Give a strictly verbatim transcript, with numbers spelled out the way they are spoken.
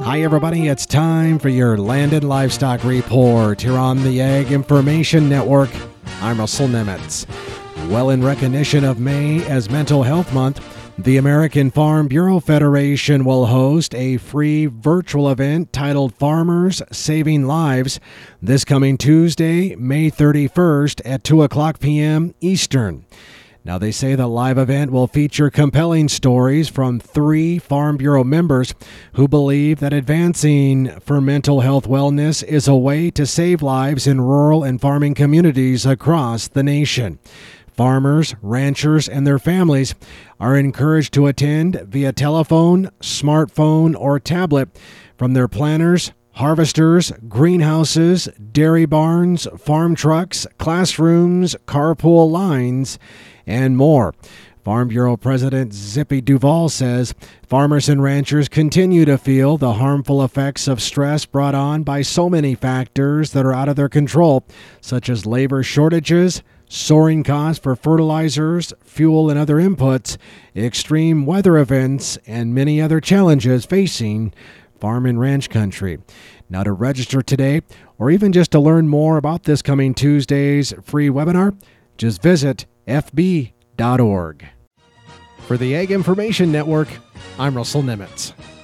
Hi, everybody. It's time for your Land and Livestock Report here on the Ag Information Network. I'm Russell Nemitz. Well, in recognition of May as Mental Health Month, the American Farm Bureau Federation will host a free virtual event titled Farmers Saving Lives this coming Tuesday, May thirty-first at two o'clock p.m. Eastern. Now, they say the live event will feature compelling stories from three Farm Bureau members who believe that advancing for mental health wellness is a way to save lives in rural and farming communities across the nation. Farmers, ranchers, and their families are encouraged to attend via telephone, smartphone, or tablet from their planters, harvesters, greenhouses, dairy barns, farm trucks, classrooms, carpool lines, and more. Farm Bureau President Zippy Duval says farmers and ranchers continue to feel the harmful effects of stress brought on by so many factors that are out of their control, such as labor shortages, soaring costs for fertilizers, fuel, and other inputs, extreme weather events, and many other challenges facing farm and ranch country. Now, to register today, or even just to learn more about this coming Tuesday's free webinar, just visit f b dot org. For the Ag Information Network, I'm Russell Nemitz.